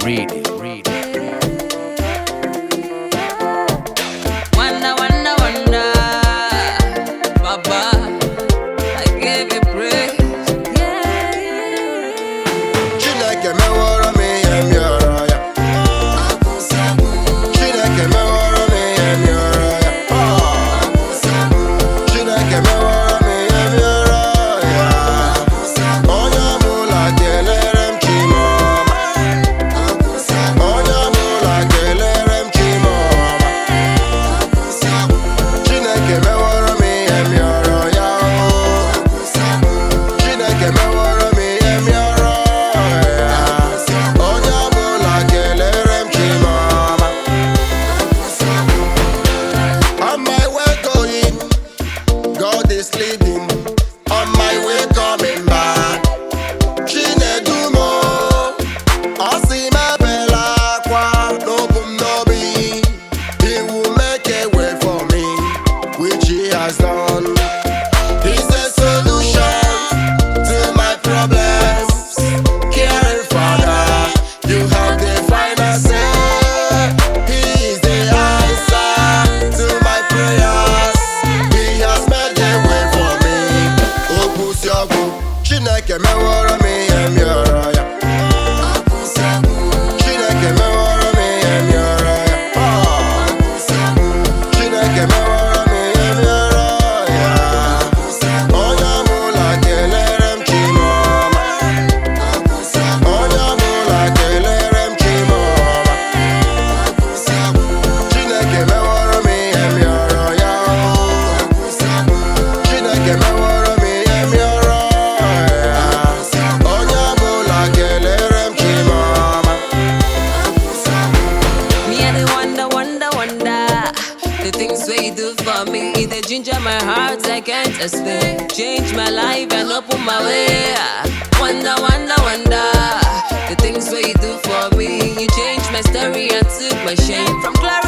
Wonder, wonder, wonder, Baba, I give you praise. Chineke meworo m ihe m rịọrọ ya. Chineke meworo m ihe m rịọrọ ya. Chineke meworo m ihe m rịọrọ ya. Onye ọbụla kelere m Chimọma. Onye ọbụla kelere m Chimọma. Chineke meworo m ihe m rịọrọ ya. Chineke meworo m ihe m rịọrọ ya. Onye ọbụla kelere m Chimọma. On my way going, God is leading. On my way coming back, Chinedumo, Osimabela Akwa, n'obu m n'obi. He will make a way for me, which He has done. He's a solution to my problems. Caring Father, you have the final say. He is the answer to my prayers. He has made a way for me. Obusiogwu, Chineke meworo m ihe m rịọrọ ya. Chineke meworo m ihe m rịọrọ ya. Chineke meworo m ihe m rịọrọ ya. Onye ọbụla kelere m Chimọma. Onye ọbụla kelere m Chimọma. Chineke meworo m ihe m rịọrọ ya. Chineke meworo m ihe m rịọrọ ya. Onye ọbụla kelere m Chimọma. Me and the wonder, wonder, wonder. The things where you do for me, they ginger my heart, I can't explain. Change my life and open my way. Wonder, wonder, wonder. The things where you do for me, you changed my story and took my shame from glory